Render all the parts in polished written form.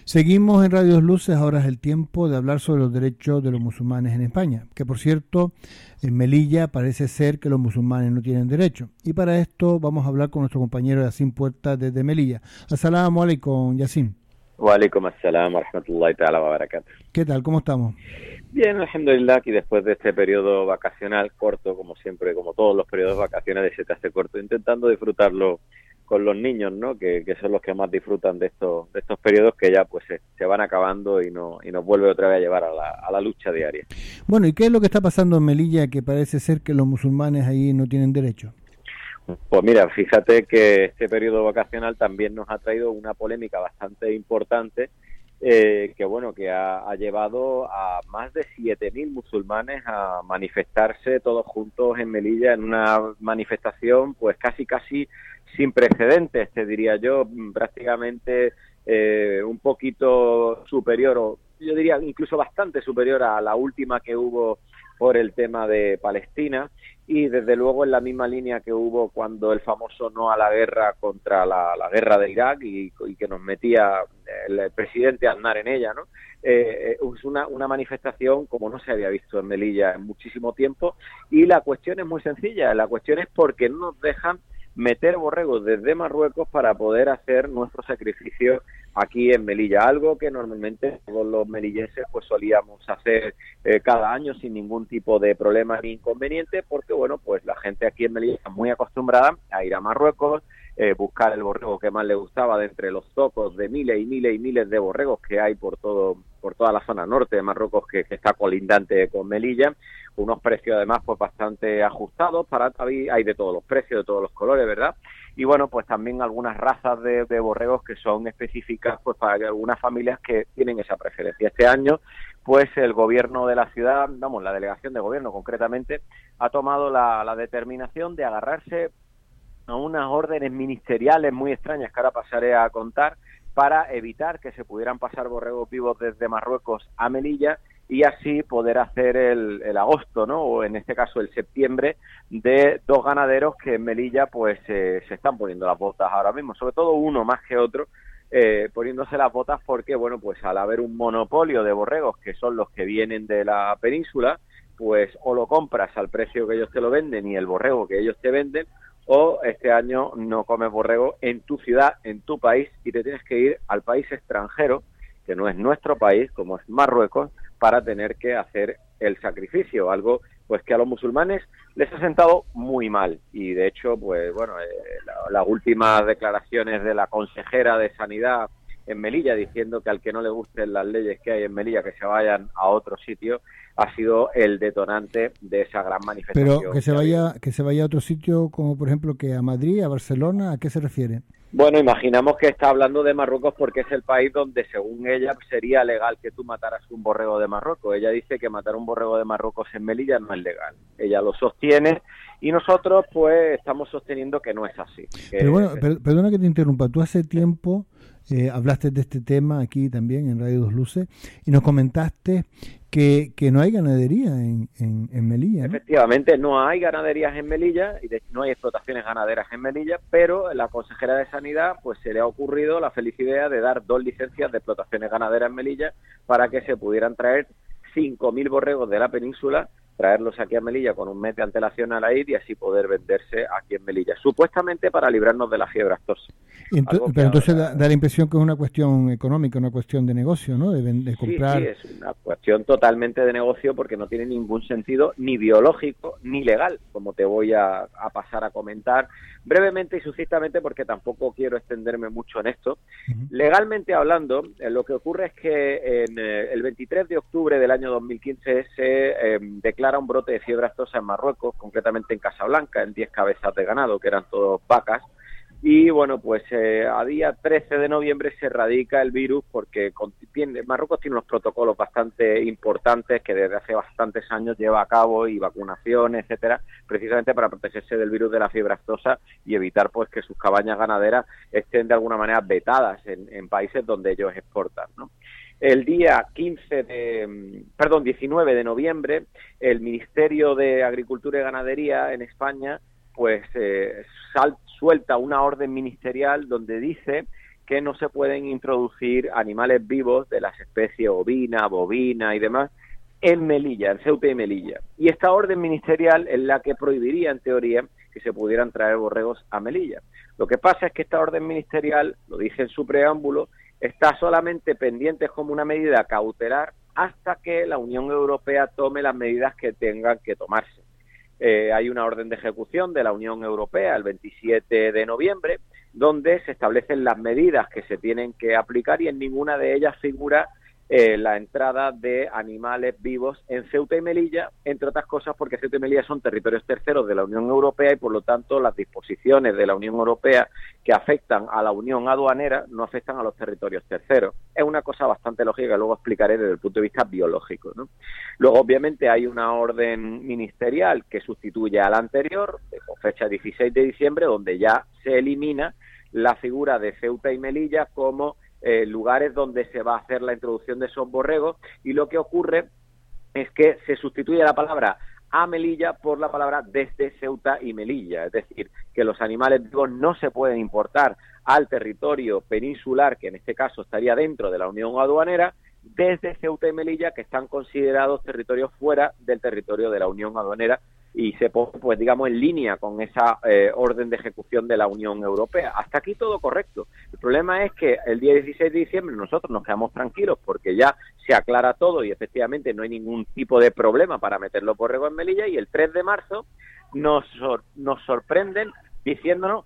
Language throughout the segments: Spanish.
Seguimos en Radio Luces, ahora es el tiempo de hablar sobre los derechos de los musulmanes en España, que por cierto, en Melilla parece ser que los musulmanes no tienen derecho. Y para esto vamos a hablar con nuestro compañero Yacine Puerta desde Melilla. Asalamu alaikum, Yacine. Wa alaikum assalam wa rahmatullahi ta'ala wa barakatuh. ¿Qué tal? ¿Cómo estamos? Bien, alhamdulillah, aquí después de este periodo vacacional corto, como siempre, como todos los periodos vacacionales se te hace corto, intentando disfrutarlo con los niños, ¿no? Que son los que más disfrutan de estos periodos que ya pues se van acabando y nos vuelve otra vez a llevar a la lucha diaria. Bueno, ¿y qué es lo que está pasando en Melilla que parece ser que los musulmanes ahí no tienen derecho? Pues mira, fíjate que este periodo vacacional también nos ha traído una polémica bastante importante que ha llevado a más de 7.000 musulmanes a manifestarse todos juntos en Melilla en una manifestación pues casi sin precedentes, te diría yo, prácticamente un poquito superior, o yo diría incluso bastante superior a la última que hubo por el tema de Palestina, y desde luego en la misma línea que hubo cuando el famoso no a la guerra contra la guerra de Irak y que nos metía el presidente Aznar en ella, ¿no? Es una manifestación como no se había visto en Melilla en muchísimo tiempo, y la cuestión es muy sencilla, la cuestión es porque no nos dejan meter borregos desde Marruecos para poder hacer nuestro sacrificio aquí en Melilla, algo que normalmente todos los melillenses pues solíamos hacer cada año sin ningún tipo de problema ni inconveniente, porque bueno, pues la gente aquí en Melilla está muy acostumbrada a ir a Marruecos, buscar el borrego que más le gustaba de entre los zocos de miles y miles y miles de borregos que hay por toda la zona norte de Marruecos que está colindante con Melilla, unos precios además pues bastante ajustados, hay de todos los precios, de todos los colores, ¿verdad? Y bueno, pues también algunas razas de borregos que son específicas pues para algunas familias que tienen esa preferencia. Este año pues el gobierno de la ciudad, la delegación de gobierno concretamente, ha tomado la determinación de agarrarse a unas órdenes ministeriales muy extrañas que ahora pasaré a contar para evitar que se pudieran pasar borregos vivos desde Marruecos a Melilla y así poder hacer el agosto, ¿no? O en este caso el septiembre, de dos ganaderos que en Melilla pues se están poniendo las botas ahora mismo, sobre todo uno más que otro, poniéndose las botas porque, bueno, pues al haber un monopolio de borregos que son los que vienen de la península, pues o lo compras al precio que ellos te lo venden y el borrego que ellos te venden, o este año no comes borrego en tu ciudad, en tu país, y te tienes que ir al país extranjero, que no es nuestro país, como es Marruecos, para tener que hacer el sacrificio, algo pues que a los musulmanes les ha sentado muy mal. Y de hecho, pues bueno, las últimas declaraciones de la consejera de Sanidad en Melilla, diciendo que al que no le gusten las leyes que hay en Melilla, que se vayan a otro sitio, ha sido el detonante de esa gran manifestación. Pero que se vaya a otro sitio, como por ejemplo que a Madrid, a Barcelona, ¿a qué se refiere? Bueno, imaginamos que está hablando de Marruecos porque es el país donde, según ella, sería legal que tú mataras un borrego de Marruecos. Ella dice que matar un borrego de Marruecos en Melilla no es legal. Ella lo sostiene y nosotros, pues, estamos sosteniendo que no es así. Pero bueno, perdona que te interrumpa. Tú hace tiempo hablaste de este tema aquí también en Radio Dos Luces y nos comentaste que no hay ganadería en Melilla, ¿no? Efectivamente, no hay ganaderías en Melilla y no hay explotaciones ganaderas en Melilla, pero la consejera de Sanidad pues se le ha ocurrido la feliz idea de dar 2 licencias de explotaciones ganaderas en Melilla para que se pudieran traer 5.000 borregos de la península, traerlos aquí a Melilla con un mes de antelación a la id y así poder venderse aquí en Melilla, supuestamente para librarnos de la fiebre aftosa. Pero entonces da la impresión que es una cuestión económica, una cuestión de negocio, ¿no? De comprar. Sí, es una cuestión totalmente de negocio porque no tiene ningún sentido ni biológico ni legal, como te voy a pasar a comentar brevemente y sucintamente porque tampoco quiero extenderme mucho en esto. Uh-huh. Legalmente hablando, lo que ocurre es que el 23 de octubre del año 2015 se declara un brote de fiebre aftosa en Marruecos, concretamente en Casablanca, en 10 cabezas de ganado, que eran todos vacas. Y bueno, pues a día 13 de noviembre se erradica el virus porque Marruecos tiene unos protocolos bastante importantes que desde hace bastantes años lleva a cabo y vacunaciones, etcétera, precisamente para protegerse del virus de la fiebre aftosa y evitar pues que sus cabañas ganaderas estén de alguna manera vetadas en países donde ellos exportan, ¿no? El día 19 de noviembre, el Ministerio de Agricultura y Ganadería en España pues suelta una orden ministerial donde dice que no se pueden introducir animales vivos de las especies ovina, bovina y demás en Melilla, en Ceuta y Melilla. Y esta orden ministerial es la que prohibiría, en teoría, que se pudieran traer borregos a Melilla. Lo que pasa es que esta orden ministerial, lo dice en su preámbulo, está solamente pendiente como una medida cautelar hasta que la Unión Europea tome las medidas que tengan que tomarse. Hay una orden de ejecución de la Unión Europea el 27 de noviembre, donde se establecen las medidas que se tienen que aplicar y en ninguna de ellas figura la entrada de animales vivos en Ceuta y Melilla, entre otras cosas porque Ceuta y Melilla son territorios terceros de la Unión Europea y por lo tanto las disposiciones de la Unión Europea que afectan a la Unión Aduanera no afectan a los territorios terceros. Es una cosa bastante lógica que luego explicaré desde el punto de vista biológico, ¿no? Luego obviamente hay una orden ministerial que sustituye a la anterior, con fecha 16 de diciembre, donde ya se elimina la figura de Ceuta y Melilla como lugares donde se va a hacer la introducción de esos borregos, y lo que ocurre es que se sustituye la palabra a Melilla por la palabra desde Ceuta y Melilla, es decir, que los animales vivos no se pueden importar al territorio peninsular, que en este caso estaría dentro de la Unión Aduanera, desde Ceuta y Melilla, que están considerados territorios fuera del territorio de la Unión Aduanera, y se pone, pues digamos, en línea con esa orden de ejecución de la Unión Europea. Hasta aquí todo correcto. El problema es que el día 16 de diciembre nosotros nos quedamos tranquilos porque ya se aclara todo y efectivamente no hay ningún tipo de problema para meter los borregos en Melilla, y el 3 de marzo nos sorprenden diciéndonos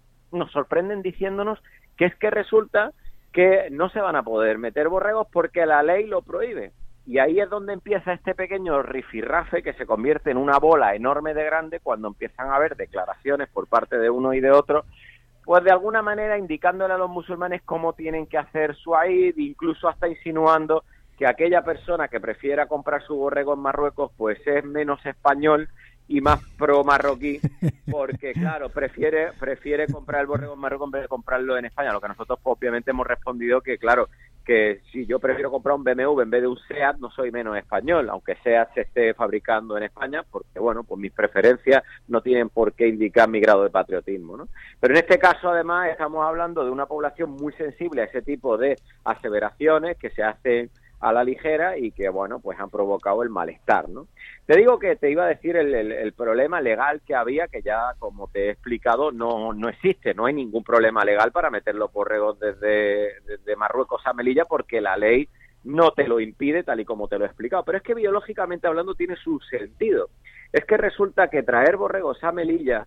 que es que resulta que no se van a poder meter borregos porque la ley lo prohíbe. Y ahí es donde empieza este pequeño rifirrafe que se convierte en una bola enorme de grande cuando empiezan a haber declaraciones por parte de uno y de otro, pues de alguna manera indicándole a los musulmanes cómo tienen que hacer su Eid, incluso hasta insinuando que aquella persona que prefiera comprar su borrego en Marruecos pues es menos español y más pro marroquí, porque claro, prefiere comprar el borrego en Marruecos en vez de comprarlo en España, lo que nosotros pues, obviamente hemos respondido que claro, que si yo prefiero comprar un BMW en vez de un SEAT, no soy menos español, aunque SEAT se esté fabricando en España, porque bueno, pues mis preferencias no tienen por qué indicar mi grado de patriotismo, ¿no? Pero en este caso, además, estamos hablando de una población muy sensible a ese tipo de aseveraciones que se hacen a la ligera y que, bueno, pues han provocado el malestar, ¿no? Te digo que te iba a decir el problema legal que había, que ya, como te he explicado, no existe, no hay ningún problema legal para meter los borregos desde Marruecos a Melilla porque la ley no te lo impide, tal y como te lo he explicado. Pero es que biológicamente hablando tiene su sentido. Es que resulta que traer borregos a Melilla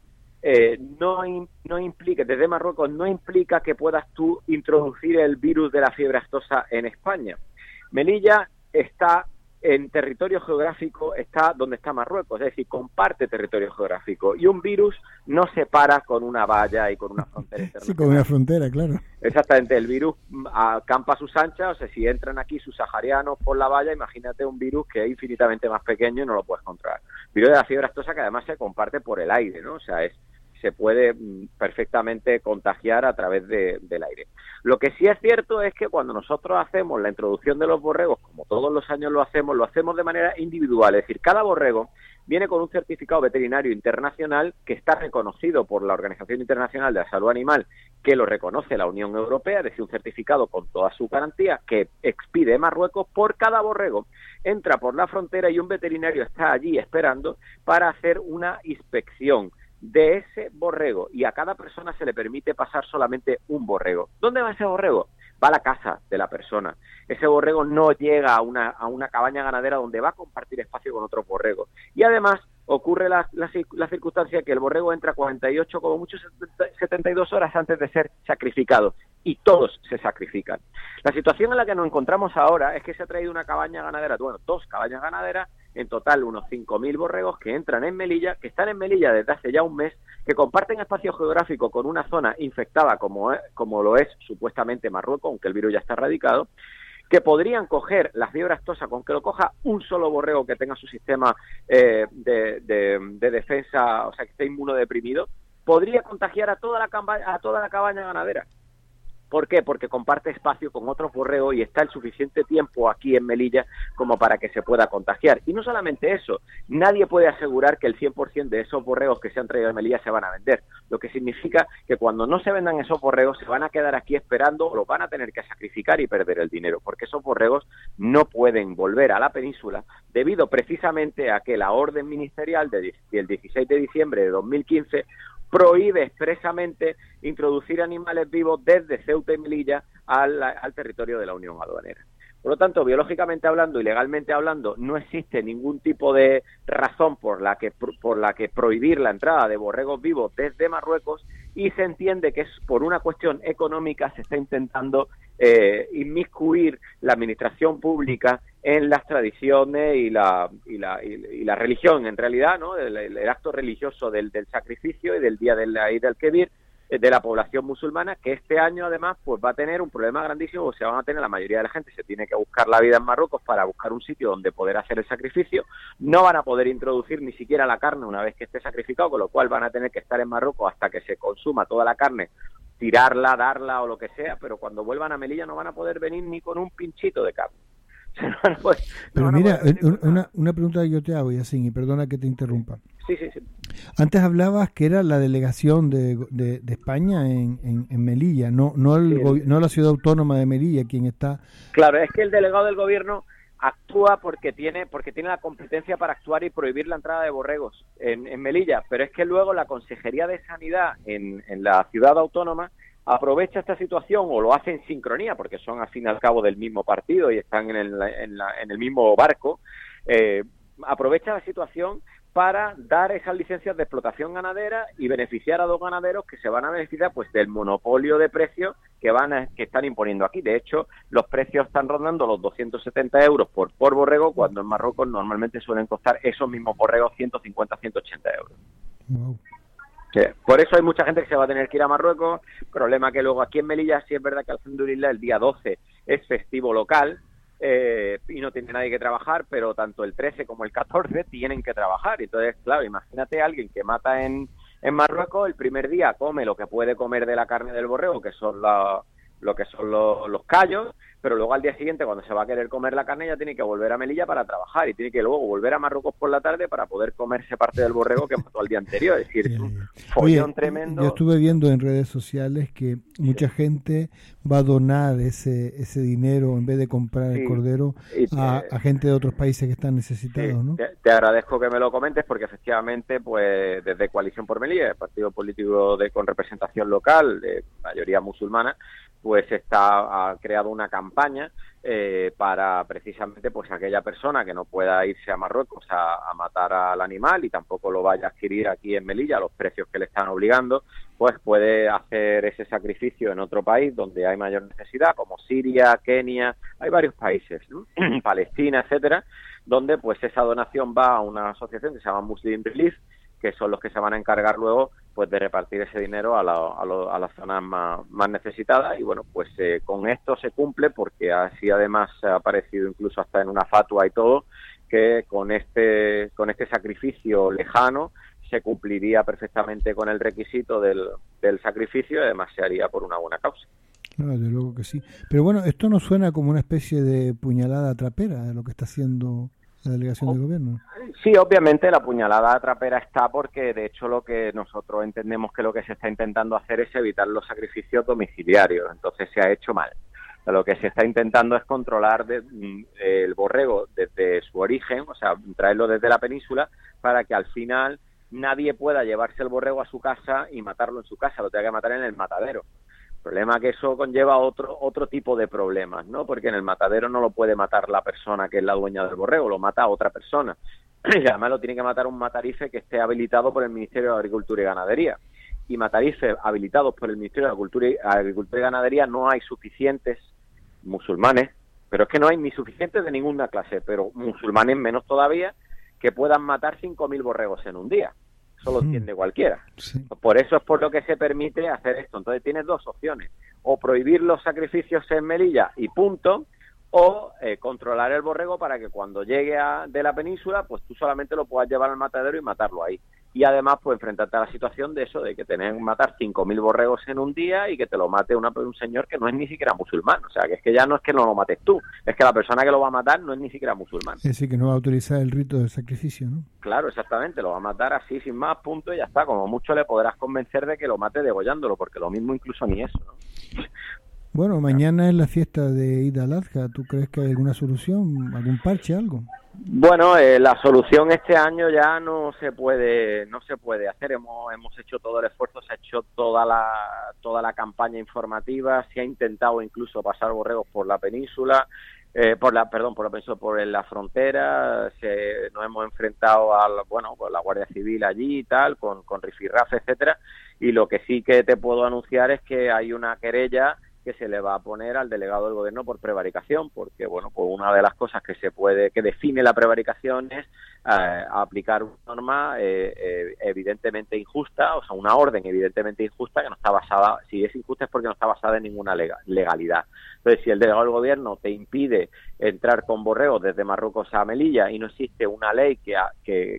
no implica, desde Marruecos, no implica que puedas tú introducir el virus de la fiebre aftosa en España. Melilla está en territorio geográfico, está donde está Marruecos, es decir, comparte territorio geográfico, y un virus no se para con una valla y con una frontera internacional. Sí, con una frontera, claro. Exactamente, el virus acampa a sus anchas, o sea, si entran aquí sus saharianos por la valla, imagínate un virus que es infinitamente más pequeño y no lo puedes controlar. Virus de la fiebre aftosa que además se comparte por el aire, ¿no? O sea, se puede perfectamente contagiar a través del aire. Lo que sí es cierto es que cuando nosotros hacemos la introducción de los borregos, como todos los años lo hacemos de manera individual, es decir, cada borrego viene con un certificado veterinario internacional que está reconocido por la Organización Internacional de la Salud Animal, que lo reconoce la Unión Europea, es decir, un certificado con toda su garantía que expide Marruecos por cada borrego. Entra por la frontera y un veterinario está allí esperando para hacer una inspección de ese borrego, y a cada persona se le permite pasar solamente un borrego. ¿Dónde va ese borrego? Va a la casa de la persona. Ese borrego no llega a una cabaña ganadera donde va a compartir espacio con otros borregos. Y además ocurre la circunstancia que el borrego entra 48, como mucho 72 horas antes de ser sacrificado, y todos se sacrifican. La situación en la que nos encontramos ahora es que se ha traído una cabaña ganadera, bueno, 2 cabañas ganaderas, en total unos 5.000 borregos que entran en Melilla, que están en Melilla desde hace ya un mes, que comparten espacio geográfico con una zona infectada como lo es supuestamente Marruecos, aunque el virus ya está erradicado, que podrían coger la fiebre aftosa con que lo coja un solo borrego que tenga su sistema de defensa, o sea, que esté inmunodeprimido, podría contagiar a toda la cabaña ganadera. ¿Por qué? Porque comparte espacio con otros borregos y está el suficiente tiempo aquí en Melilla como para que se pueda contagiar. Y no solamente eso, nadie puede asegurar que el 100% de esos borregos que se han traído a Melilla se van a vender, lo que significa que cuando no se vendan esos borregos se van a quedar aquí esperando o los van a tener que sacrificar y perder el dinero, porque esos borregos no pueden volver a la península debido precisamente a que la orden ministerial del 16 de diciembre de 2015 prohíbe expresamente introducir animales vivos desde Ceuta y Melilla al territorio de la Unión Aduanera. Por lo tanto, biológicamente hablando y legalmente hablando, no existe ningún tipo de razón por la que prohibir la entrada de borregos vivos desde Marruecos, y se entiende que es por una cuestión económica. Se está intentando inmiscuir la administración pública en las tradiciones y la religión, en realidad, ¿no? El acto religioso del sacrificio y del día del Eid al-Kebir de la población musulmana, que este año además pues va a tener un problema grandísimo. O sea, van a tener, la mayoría de la gente se tiene que buscar la vida en Marruecos para buscar un sitio donde poder hacer el sacrificio. No van a poder introducir ni siquiera la carne una vez que esté sacrificado, con lo cual van a tener que estar en Marruecos hasta que se consuma toda la carne, tirarla, darla o lo que sea, pero cuando vuelvan a Melilla no van a poder venir ni con un pinchito de carne. Pero mira, una pregunta que yo te hago, Yacine, y perdona que te interrumpa. Sí. Antes hablabas que era la delegación de España en Melilla, no la ciudad autónoma de Melilla quien está... Claro, es que el delegado del gobierno actúa porque tiene la competencia para actuar y prohibir la entrada de borregos en Melilla, pero es que luego la Consejería de Sanidad en la ciudad autónoma aprovecha esta situación, o lo hace en sincronía, porque son al fin y al cabo del mismo partido y están en el mismo barco. Aprovecha la situación para dar esas licencias de explotación ganadera y beneficiar a 2 ganaderos que se van a beneficiar pues del monopolio de precios que están imponiendo aquí. De hecho, los precios están rondando los 270 euros por borrego, cuando en Marruecos normalmente suelen costar esos mismos borregos 150, 180 euros. Wow. Por eso hay mucha gente que se va a tener que ir a Marruecos. Problema que luego aquí en Melilla sí es verdad que alhamdulillah el día 12 es festivo local y no tiene nadie que trabajar, pero tanto el 13 como el 14 tienen que trabajar. Entonces, claro, imagínate a alguien que mata en Marruecos, el primer día come lo que puede comer de la carne del borrego, que son los callos, pero luego al día siguiente, cuando se va a querer comer la carne, ya tiene que volver a Melilla para trabajar y tiene que luego volver a Marruecos por la tarde para poder comerse parte del borrego que mató al día anterior. Es decir, es un follón tremendo. Yo estuve viendo en redes sociales que mucha gente va a donar ese dinero en vez de comprar el cordero a gente de otros países que están necesitados, ¿no? Te agradezco que me lo comentes, porque efectivamente, pues desde Coalición por Melilla, el partido político con representación local, de mayoría musulmana, pues ha creado una campaña para precisamente pues aquella persona que no pueda irse a Marruecos a matar al animal y tampoco lo vaya a adquirir aquí en Melilla a los precios que le están obligando, pues puede hacer ese sacrificio en otro país donde hay mayor necesidad, como Siria, Kenia, hay varios países, ¿no? Palestina, etcétera, donde pues esa donación va a una asociación que se llama Muslim Relief, que son los que se van a encargar luego pues de repartir ese dinero a las zonas más necesitadas. Y bueno, pues con esto se cumple, porque así además ha aparecido incluso hasta en una fatua y todo, que con este sacrificio lejano se cumpliría perfectamente con el requisito del sacrificio, y además se haría por una buena causa. No, desde luego que sí. Pero bueno, esto no suena como una especie de puñalada trapera de lo que está haciendo la delegación del gobierno. Sí, obviamente la puñalada trapera está, porque de hecho lo que nosotros entendemos que lo que se está intentando hacer es evitar los sacrificios domiciliarios, entonces se ha hecho mal. Lo que se está intentando es controlar el borrego desde su origen, o sea, traerlo desde la península, para que al final nadie pueda llevarse el borrego a su casa y matarlo en su casa, lo tenga que matar en el matadero. El problema es que eso conlleva otro tipo de problemas, ¿no? Porque en el matadero no lo puede matar la persona que es la dueña del borrego, lo mata a otra persona. Y además lo tiene que matar un matarife que esté habilitado por el Ministerio de Agricultura y Ganadería. Y matarifes habilitados por el Ministerio de Agricultura y Ganadería no hay suficientes musulmanes, pero es que no hay ni suficientes de ninguna clase, pero musulmanes menos todavía, que puedan matar 5.000 borregos en un día. Eso lo entiende cualquiera. Sí. Por eso es por lo que se permite hacer esto. Entonces tienes 2 opciones: o prohibir los sacrificios en Melilla y punto, o controlar el borrego para que cuando llegue de la península, pues tú solamente lo puedas llevar al matadero y matarlo ahí. y además pues enfrentarte a la situación de eso, de que tenés que matar 5.000 borregos en un día y que te lo mate un señor que no es ni siquiera musulmán. O sea, que es que ya no es que no lo mates tú, es que la persona que lo va a matar no es ni siquiera musulmán. Es decir, que no va a utilizar el rito del sacrificio, ¿no? Claro, exactamente, lo va a matar así, sin más, punto, y ya está. Como mucho le podrás convencer de que lo mate degollándolo, porque lo mismo incluso ni eso, ¿no? Bueno, mañana es la fiesta de Eid al-Adha. ¿Tú crees que hay alguna solución, algún parche, algo? Bueno, la solución este año ya no se puede hacer. Hemos hecho todo el esfuerzo, se ha hecho toda la campaña informativa, se ha intentado incluso pasar borregos por la península, por la frontera. Nos hemos enfrentado con la Guardia Civil allí y tal, con rifirrafe, etcétera. Y lo que sí que te puedo anunciar es que hay una querella que se le va a poner al delegado del gobierno por prevaricación, porque pues una de las cosas que define la prevaricación es aplicar una norma evidentemente injusta, o sea, una orden evidentemente injusta que no está basada, si es injusta es porque no está basada en ninguna legalidad. Entonces, si el delegado del gobierno te impide entrar con borregos desde Marruecos a Melilla y no existe una ley que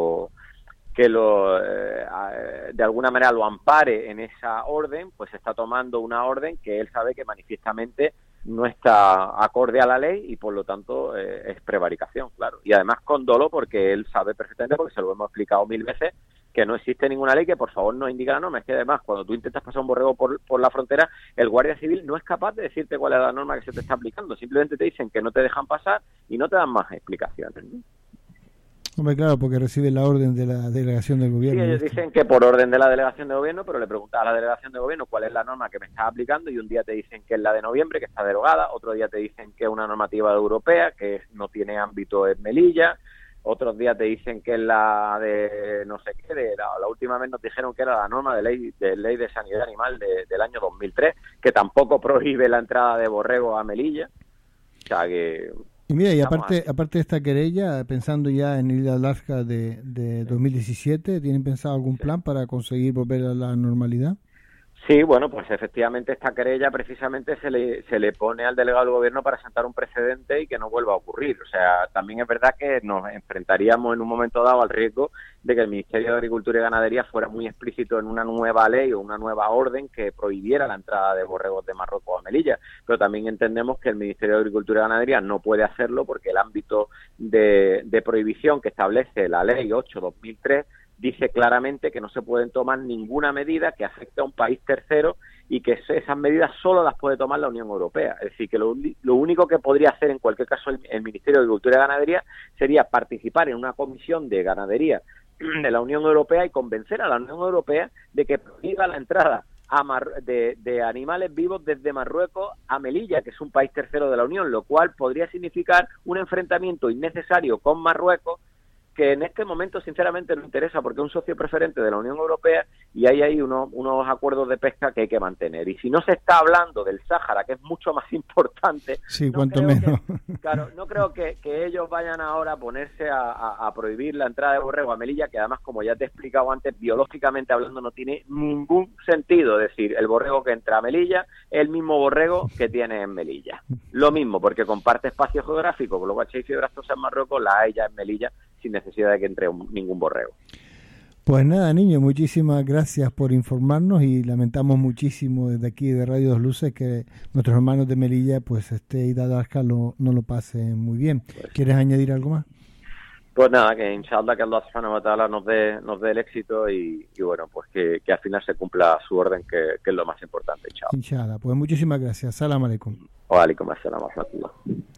de alguna manera lo ampare en esa orden, pues está tomando una orden que él sabe que manifiestamente no está acorde a la ley y por lo tanto es prevaricación, claro. Y además con dolo, porque él sabe perfectamente, porque se lo hemos explicado 1000 veces, que no existe ninguna ley que por favor nos indique la norma. Es que además cuando tú intentas pasar un borrego por la frontera, el guardia civil no es capaz de decirte cuál es la norma que se te está aplicando, simplemente te dicen que no te dejan pasar y no te dan más explicaciones, ¿no? Hombre, claro, porque recibe la orden de la delegación del gobierno. Sí, ellos dicen que por orden de la delegación de gobierno, pero le preguntas a la delegación de gobierno cuál es la norma que me estás aplicando y un día te dicen que es la de noviembre, que está derogada, otro día te dicen que es una normativa europea, que no tiene ámbito en Melilla, otros días te dicen que es la de no sé qué, la última vez nos dijeron que era la norma de ley de sanidad animal del año 2003, que tampoco prohíbe la entrada de borregos a Melilla. O sea que... Y mira, y aparte de esta querella, pensando ya en Eid al-Adha de 2017, ¿tienen pensado algún plan para conseguir volver a la normalidad? Sí, bueno, pues efectivamente esta querella precisamente se le pone al delegado del gobierno para sentar un precedente y que no vuelva a ocurrir. O sea, también es verdad que nos enfrentaríamos en un momento dado al riesgo de que el Ministerio de Agricultura y Ganadería fuera muy explícito en una nueva ley o una nueva orden que prohibiera la entrada de borregos de Marruecos a Melilla. Pero también entendemos que el Ministerio de Agricultura y Ganadería no puede hacerlo porque el ámbito de prohibición que establece la Ley 8/2003 dice claramente que no se pueden tomar ninguna medida que afecte a un país tercero y que esas medidas solo las puede tomar la Unión Europea. Es decir, que lo único que podría hacer en cualquier caso el Ministerio de Agricultura y Ganadería sería participar en una comisión de ganadería de la Unión Europea y convencer a la Unión Europea de que prohíba la entrada de animales vivos desde Marruecos a Melilla, que es un país tercero de la Unión, lo cual podría significar un enfrentamiento innecesario con Marruecos, que en este momento sinceramente no interesa porque es un socio preferente de la Unión Europea y hay unos acuerdos de pesca que hay que mantener. Y si no se está hablando del Sáhara, que es mucho más importante, sí, cuanto menos. No creo que ellos vayan ahora a ponerse a prohibir la entrada de borrego a Melilla, que además, como ya te he explicado antes, biológicamente hablando no tiene ningún sentido. Es decir, el borrego que entra a Melilla es el mismo borrego que tiene en Melilla. Lo mismo, porque comparte espacio geográfico, con lo cual si hay fiebre aftosa en Marruecos, la hay ya en Melilla, sin necesidad de que entre ningún borrego. Pues nada, niño, muchísimas gracias por informarnos y lamentamos muchísimo desde aquí de Radio Dos Luces que nuestros hermanos de Melilla, pues Eid al-Adha no lo pasen muy bien. Pues, ¿quieres añadir algo más? Pues nada, que inshallah que Allah subhanahu wa ta'ala nos dé el éxito y bueno, pues que al final se cumpla su orden, que es lo más importante. Inshallah. Pues muchísimas gracias. Salam alaikum. Wa alaikum assalam wa rahmatullah.